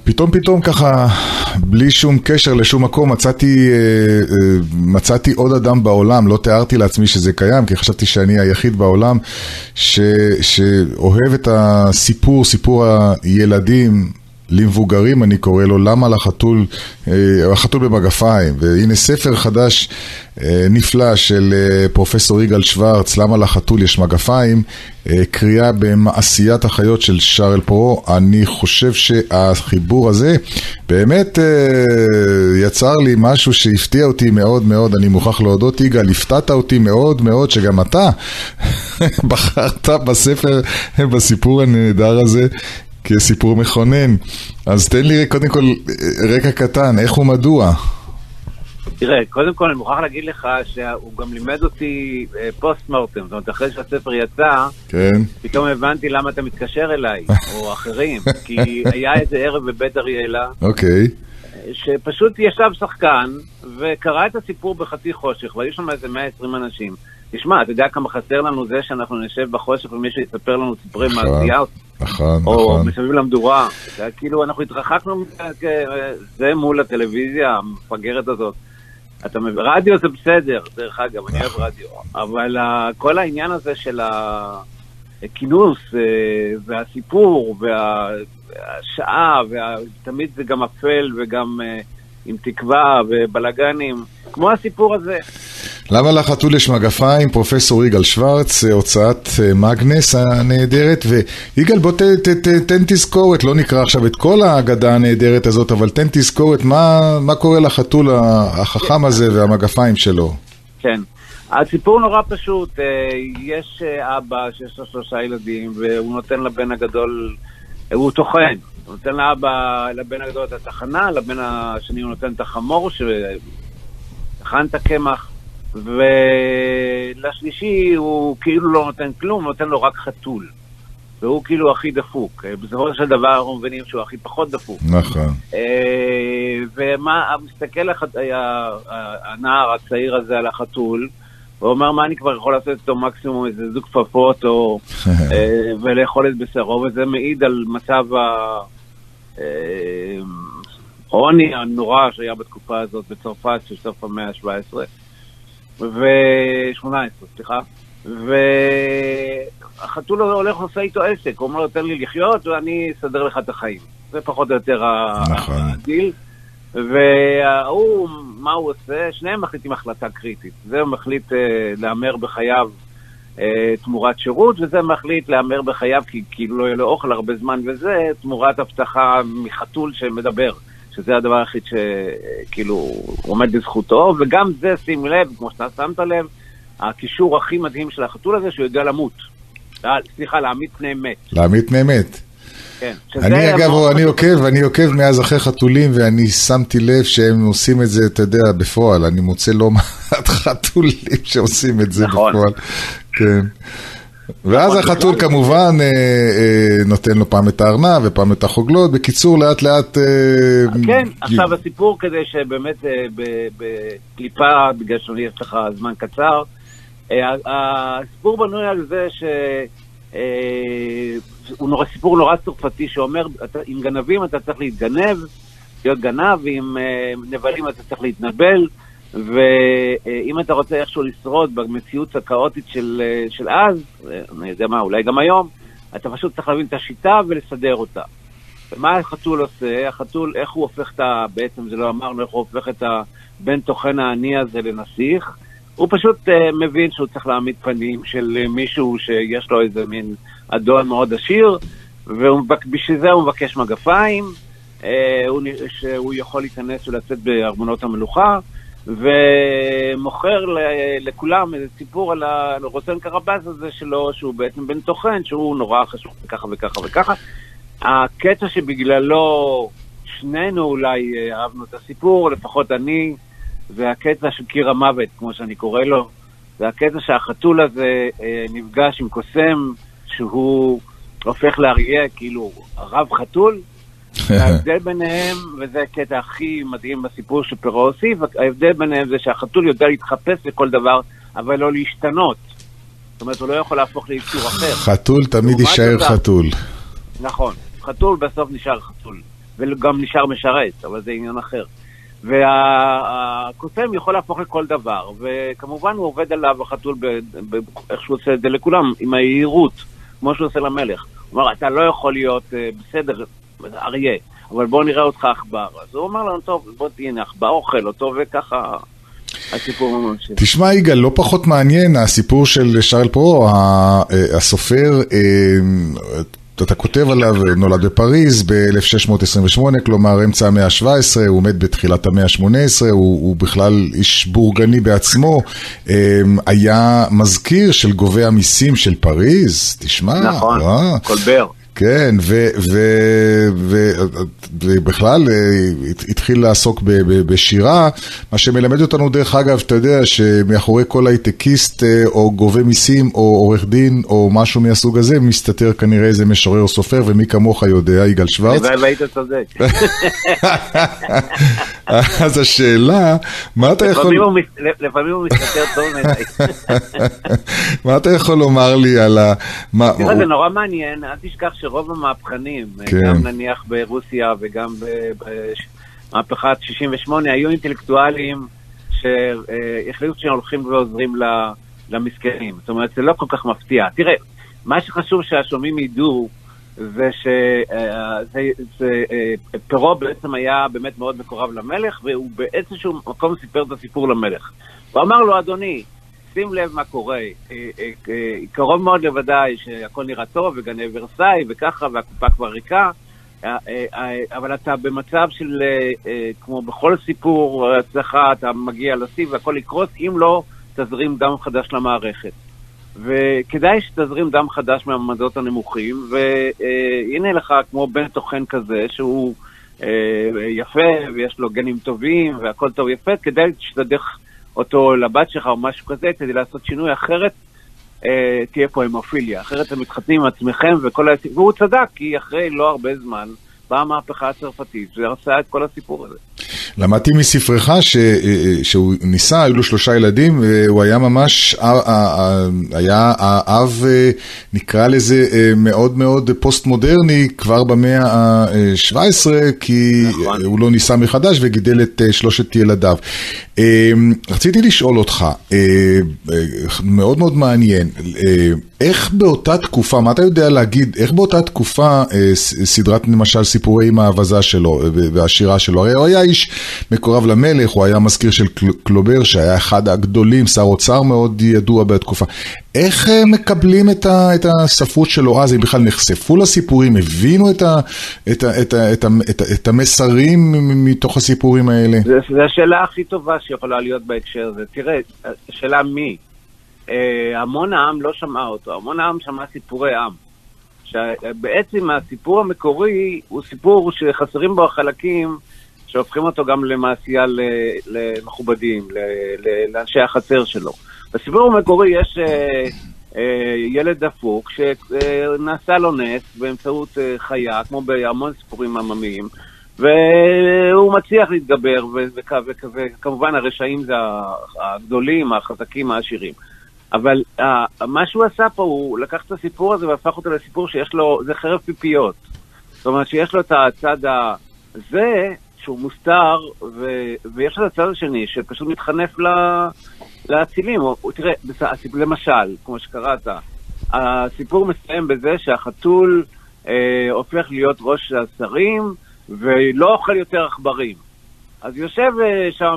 פתאום ככה, בלי שום קשר לשום מקום, מצאתי עוד אדם בעולם, לא תיארתי לעצמי שזה קיים, כי חשבתי שאני היחיד בעולם שאוהב את סיפור הילדים, למבוגרים אני קורא לו, למה לחתול, החתול במגפיים, והנה ספר חדש נפלא של פרופסור יגאל שוורץ, למה לחתול יש מגפיים, קריאה במעשיית החיות של שרל פרו. אני חושב שהחיבור הזה באמת יצר לי משהו שהפתיע אותי מאוד מאוד, אני מוכרח להודות יגאל, הפתעת אותי מאוד מאוד שגם אתה בחרת בספר, בסיפור הנהדר הזה, כסיפור מכונן. אז תן לי קודם כל רקע קטן, איך ומדוע? תראה, קודם כל אני מוכרח להגיד לך שהוא גם לימד אותי פוסט מורטם, זאת אומרת אחרי שהספר יצא, כן. פתאום הבנתי למה אתה מתקשר אליי, או אחרים, כי היה איזה ערב בבית אריאלה, אוקיי. שפשוט ישב שחקן וקרא את הסיפור בחצי חושך, והיו שם איזה 120 אנשים. תשמע, אתה יודע כמה חסר לנו זה שאנחנו נשב בחושך ומישהו יספר לנו סיפורי מעשיות? או מסביב למדורה. כאילו אנחנו התרחקנו זה מול הטלוויזיה המפגרת הזאת. רדיו זה בסדר, דרך אגב, אני אוהב רדיו. אבל כל העניין הזה של הכינוס והסיפור והשעה, ותמיד זה גם אפל וגם עם תקווה ובלגנים, כמו הסיפור הזה. למה לחתול יש מגפיים? פרופסור יגאל שוורץ, הוצאת מגנס הנהדרת. ויגאל, בוא תן תזכורת, לא נקרא עכשיו את כל ההגדה הנהדרת הזאת, אבל תן תזכורת מה קורה לחתול החכם הזה והמגפיים שלו. כן, הסיפור נורא פשוט. יש אבא שיש לו 3 ילדים והוא נותן לבן הגדול, הוא טוחן, הוא נותן לבן הגדול את התחנה, לבן השני הוא נותן את החמור שטחן את הקמח, ולשלישי הוא כאילו לא נותן כלום, נותן לו רק חתול, והוא כאילו הכי דפוק. בסופו של דבר אנחנו מבינים שהוא הכי פחות דפוק. נכון. ומה, מסתכל הנער הצעיר הזה על החתול, הוא אומר, מה אני כבר יכול לעשות איתו מקסימום איזה זוג כפפות ולאכול את בשרו, וזה מעיד על מצב העוני הנורא שהיה בתקופה הזאת בצרפת של סוף המאה ה-17 ו-18, סליחה. והחתול הולך עושה איתו עסק, הוא אומר לו, תן לי לחיות ואני אסדר לך את החיים. זה פחות או יותר הדיל. והוא, מה הוא עושה? שניהם מחליטים החלטה קריטית. זה מחליט לאמר בחייו תמורת שירות, וזה מחליט לאמר בחייו כי כאילו לא יהיה לו אוכל הרבה זמן, וזה תמורת הבטחה מחתול שמדבר, שזה הדבר היחיד שכאילו עומד לזכותו. וגם זה, שים לב, כמו שאתה שמת לב, הקישור הכי מדהים של החתול הזה, שהוא יודע למות. סליחה, להעמיד פני מת. להעמיד פני מת. כן. אני אגב, אני עוקב מאז אחרי חתולים, ואני שמתי לב שהם עושים את זה, אתה יודע, בפועל. אני מוצא לא מעט חתולים שעושים את זה בפועל. כן. ואז החתול כמובן נותן לו פעם את הארנב ופעם את החוגלות. בקיצור, לאט לאט... כן, עכשיו הסיפור כדי שבאמת בקליפה, בגלל שאני יש לך זמן קצר, הסיפור בנוי על זה הוא סיפור נורא צרפתי שאומר, עם גנבים אתה צריך להתגנב, להיות גנב, ועם נבלים אתה צריך להתנבל, ואם אתה רוצה איכשהו לשרוד במציאות הקאוטית של אז, אני יודע מה, אולי גם היום, אתה פשוט צריך להבין את השיטה ולסדר אותה. ומה החתול עושה? החתול, איך הוא הופך בעצם זה לא אמרנו, איך הוא הופך את הבן תוכן העני הזה לנסיך? הוא פשוט מבין שהוא צריך להעמיד פנים של מישהו שיש לו איזה מין אדון מאוד עשיר, ובשביל זה הוא מבקש מגפיים, שהוא יכול להיכנס ולצאת בארמונות המלוכה, ומוכר לכולם איזה סיפור על הרוסן קרבאס הזה שלו, שהוא בעצם בן תוכן, שהוא נורא חשוב וככה וככה וככה. הקטע שבגללו שנינו אולי אהבנו את הסיפור, לפחות אני, זה הקטע של קיר המוות, כמו שאני קורא לו. זה הקטע שהחתול הזה נפגש עם קוסם, שהוא הופך לאריה, כאילו רב חתול. ההבדל ביניהם, וזה הקטע הכי מדהים בסיפור שפרו הוסיף, ההבדל ביניהם זה שהחתול יודע להתחפש לכל דבר, אבל לא להשתנות. זאת אומרת, הוא לא יכול להפוך ליצור אחר. חתול תמיד יישאר חתול. נכון, חתול בסוף נשאר חתול. וגם נשאר משרת, אבל זה עניין אחר. והקוסם יכול להפוך לכל דבר, וכמובן הוא עובד עליו החתול איך שהוא עושה את זה לכולם, עם היעירות, כמו שהוא עושה למלך. הוא אומר, אתה לא יכול להיות בסדר, אריה, אבל בוא נראה אותך עכבר. אז הוא אומר לנו, טוב, בוא תהיה עכבר, אוכל אותו, וככה הסיפור ממשיך. תשמע יגאל, לא פחות מעניין הסיפור של שרל פרו, הסופר, אתה כותב עליו, נולד בפריז ב-1628, כלומר אמצע המאה ה-17, הוא מת בתחילת המאה ה-18, הוא בכלל איש בורגני בעצמו, היה מזכיר של גובי המיסים של פריז, תשמע. נכון, קולבר. כן, ובכלל התחיל לעסוק בשירה, מה שמלמד אותנו דרך אגב, אתה יודע שמאחורי כל הייטקיסט או גובה מיסים או עורך דין או משהו מהסוג הזה, מסתתר כנראה איזה משורר או סופר, ומי כמוך יודע, יגאל שוורץ. והיית צודק. אז השאלה, מה אתה יכול... לפעמים הוא מסתתר טוב מדי. מה אתה יכול לומר לי על ה... תראה, זה נורא מעניין, אל תשכח שרוב המהפכנים, גם נניח ברוסיה וגם במהפכת 68, היו אינטלקטואלים שהחליטו שהולכים ועוזרים למסכנים. זאת אומרת, זה לא כל כך מפתיע. תראה, מה שחשוב שהשומעים ידעו, זה שפרו בעצם היה באמת מאוד מקורב למלך, והוא באיזשהו מקום סיפר את הסיפור למלך. הוא אמר לו, אדוני, שים לב מה קורה, קרוב מאוד לוודאי שהכל נראה טוב וגני ורסאי וככה והקופה כבר ריקה, אבל אתה במצב של, כמו בכל סיפור הצלחה, אתה מגיע לסי והכל יקרוס, אם לא תזרים דם חדש למערכת. וכדאי שתזרים דם חדש מהמעמדות הנמוכים, והנה לך כמו בן תוכן כזה שהוא יפה ויש לו גנים טובים והכל טוב יפה, כדאי שתדך אותו לבת שלך או משהו כזה, כדי לעשות שינוי, אחרת תהיה פה המופיליה, אחרת אתם מתחתנים עם עצמכם והוא צדק, כי אחרי לא הרבה זמן באה המהפכה הצרפתית, ועשה את כל הסיפור הזה. למדתי מספרך שהוא ניסה, היו לו 3 ילדים, והוא היה ממש, היה האב, נקרא לזה, מאוד מאוד פוסט-מודרני, כבר במאה ה-17, כי נכון. הוא לא ניסה מחדש וגידל את 3 ילדיו. רציתי לשאול אותך, מאוד מאוד מעניין, איך באותה תקופה, מה אתה יודע להגיד, איך באותה תקופה סדרת למשל סיפורי עם האבזה שלו והשירה שלו, הרי הוא היה איש מקורב למלך, הוא היה מזכיר של קלובר שהיה אחד הגדולים, שר אוצר מאוד ידוע בתקופה. איך מקבלים את הספרות שלו אז? הם בכלל נחשפו לסיפורים, הבינו את המסרים מתוך הסיפורים האלה? זו השאלה הכי טובה שיכולה להיות בהקשר הזה. תראה, השאלה מי? המון העם לא שמע אותו, המון העם שמע סיפורי עם. שבעצם הסיפור המקורי הוא סיפור שחסרים בו החלקים שהופכים אותו גם למעשייה למכובדים, לאנשי החצר שלו. בסיפור המקורי יש ילד דפוק שנעשה לו נס באמצעות חיה, כמו בהמון סיפורים עממיים, והוא מצליח להתגבר, וכמובן הרשעים זה הגדולים, החזקים, העשירים. אבל מה שהוא עשה פה, הוא לקח את הסיפור הזה והפך אותו לסיפור שיש לו, זה חרב פיפיות. זאת אומרת שיש לו את הצד הזה, שהוא מוסתר, ויש לו את הצד השני, שפשוט מתחנף להצילים. תראה, למשל, כמו שקראת, הסיפור מסיים בזה שהחתול הופך להיות ראש השרים, ולא אוכל יותר עכברים. אז יושב שם,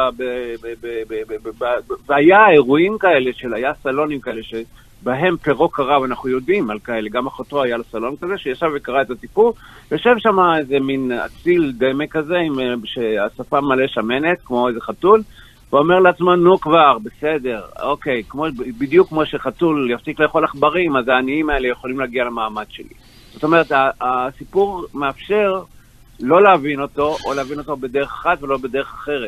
והיה אירועים כאלה, היה סלונים כאלה, שבהם פרו קרא, ואנחנו יודעים על כאלה, גם אחותו היה לסלון כזה, שישב וקרא את הסיפור, יושב שם איזה מין אציל דמה כזה, שהשפה מלא שמנת, כמו איזה חתול, ואומר לעצמו, נו כבר, בסדר, אוקיי, בדיוק כמו שחתול יפסיק לאכול עכברים, אז העניים האלה יכולים להגיע למעמד שלי. זאת אומרת, הסיפור מאפשר לא להבין אותו, או להבין אותו בדרך אחת ולא בדרך אחרת.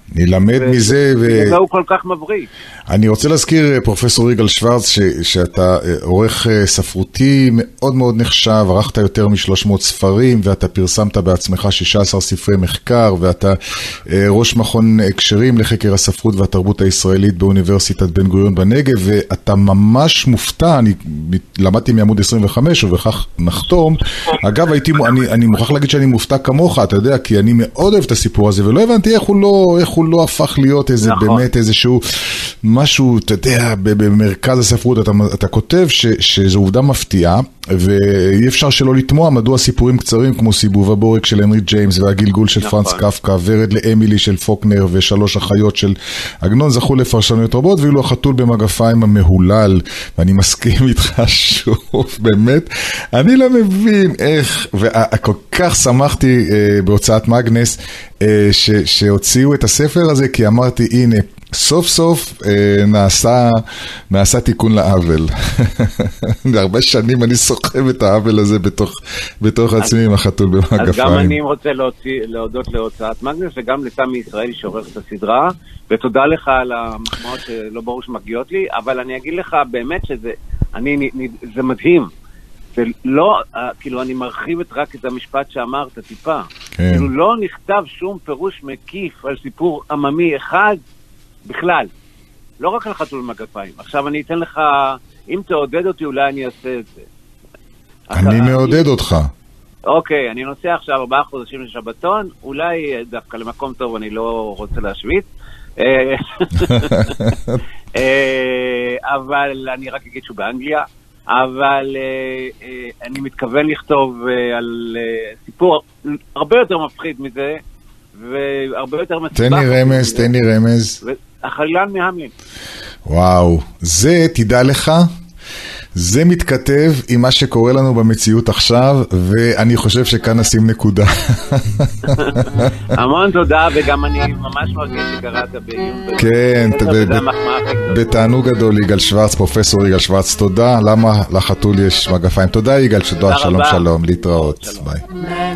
נלמד מזה זה הוא כל כך מבריא. אני רוצה להזכיר, פרופסור יגאל שוורץ, שאתה עורך ספרותי מאוד מאוד נחשב, ערכת יותר מ-300 ספרים, ואתה פרסמת בעצמך 16 ספרי מחקר, ואתה ראש מכון הקשרים לחקר הספרות והתרבות הישראלית באוניברסיטת בן גוריון בנגב, ואתה ממש מופתע, אני למדתי מעמוד 25, ובכך נחתום. אגב, אני מוכרח להגיד שאני מופתע כמוך, אתה יודע, כי אני מאוד אוהב את הסיפור הזה, ולא הבנתי איך הוא לא הפך להיות באמת איזשהו משהו, אתה יודע, במרכז הספרות אתה כותב שזו עובדה מפתיעה, ואי אפשר שלא לתמוע מדוע סיפורים קצרים כמו סיבוב הבורג של הנרי ג'יימס והגלגול של פרנץ קפקא, ורד לאמילי של פוקנר ושלוש החיות של עגנון זכו לפרשנויות רבות, ואילו החתול במגפיים המהולל, ואני מסכים איתך שוב, באמת, אני לא מבין איך, וכל כך שמחתי בהוצאת מגנס שהוציאו את הספר הזה, כי אמרתי, הנה, סוף סוף נעשה תיקון לעוול. הרבה שנים אני סוחב את העוול הזה בתוך עצמי עם החתול במגפיים. אז גם אני רוצה להודות להוצאת מגנס, וגם לתמי ישראלי שעורך את הסדרה, ותודה לך על המחמאות שלא ברור שמגיעות לי, אבל אני אגיד לך באמת שזה מדהים. זה לא, כאילו אני מרחיב רק את המשפט שאמרת טיפה. כאילו לא נכתב שום פירוש מקיף על סיפור עממי אחד, בכלל, לא רק על חתול במגפיים. עכשיו אני אתן לך, אם תעודד אותי אולי אני אעשה את זה. אני מעודד אותך. אוקיי, אני נוסע עכשיו 4 חודשים לשבתון, אולי דווקא למקום טוב, אני לא רוצה להשוויץ. אבל אני רק אגיד שהוא באנגליה, אבל אני מתכוון לכתוב על סיפור הרבה יותר מפחיד מזה, והרבה יותר מצבח. תן לי רמז. החלילן מהמלין. וואו, זה, תדע לך, זה מתכתב עם מה שקורה לנו במציאות עכשיו, ואני חושב שכאן נשים נקודה. המון תודה, וגם אני ממש מרגיש שקראת בעיון. כן, בתענוג גדול, יגאל שוורץ, פרופסור יגאל שוורץ, תודה. למה לחתול יש מגפיים? תודה יגאל, שלום, להתראות. ביי.